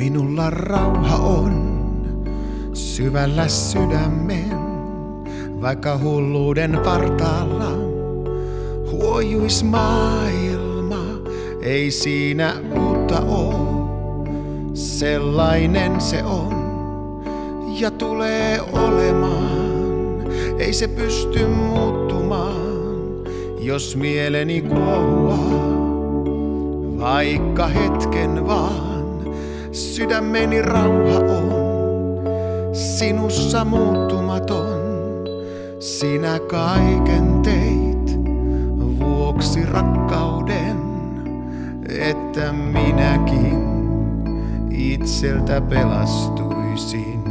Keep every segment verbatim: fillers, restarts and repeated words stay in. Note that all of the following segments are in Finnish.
Minulla rauha on syvällä sydämen, vaikka hulluuden partaalla huojuis maailma. Ei siinä uutta oo, sellainen se on ja tulee olemaan. Ei se pysty muuttumaan, jos mieleni kuohuaa, vaikka hetken vaan. Sydämeni rauha on sinussa muuttumaton. Sinä kaiken teit vuoksi rakkauden, että minäkin itseltä pelastuisin.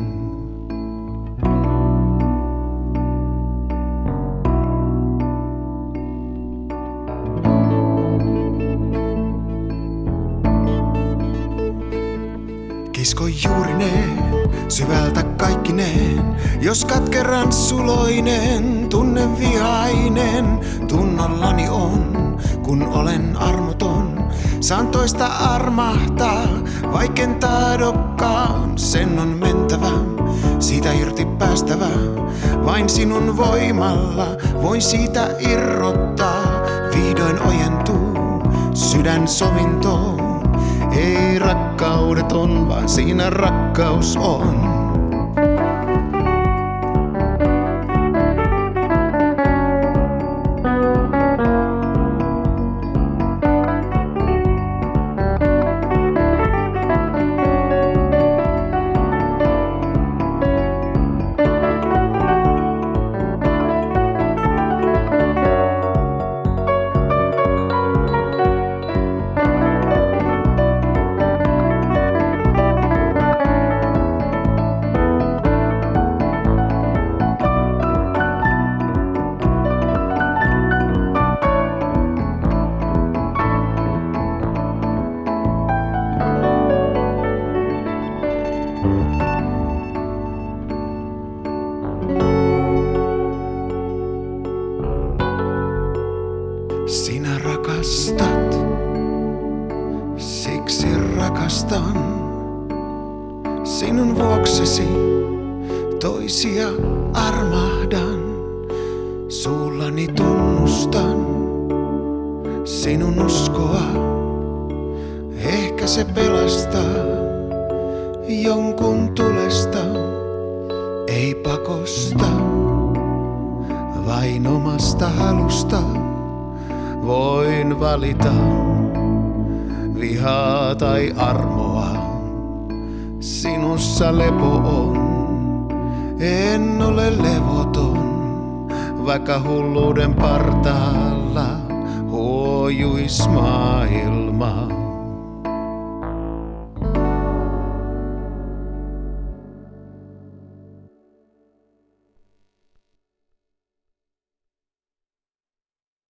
Kisko juurineen, syvältä kaikkineen, jos katkeran suloinen, tunne vihainen tunnollani on, kun olen armoton. Saan toista armahtaa, vaikken tahdokkaan, sen on mentävä, siitä irti päästävä. Vain sinun voimalla voin siitä irrottaa, vihdoin ojentuu sydän sovintoon. Ei rakkaudeton, vaan siinä rakkaus on. Sinä rakastat, siksi rakastan. Sinun vuoksesi toisia armahdan. Suullani tunnustan sinun uskoa. Ehkä se pelastaa jonkun tulesta. Ei pakosta, vain omasta halusta. Voin valita vihaa tai armoa. Sinussa lepo on, en ole levoton, vaikka hulluuden partaalla huojuis maailma.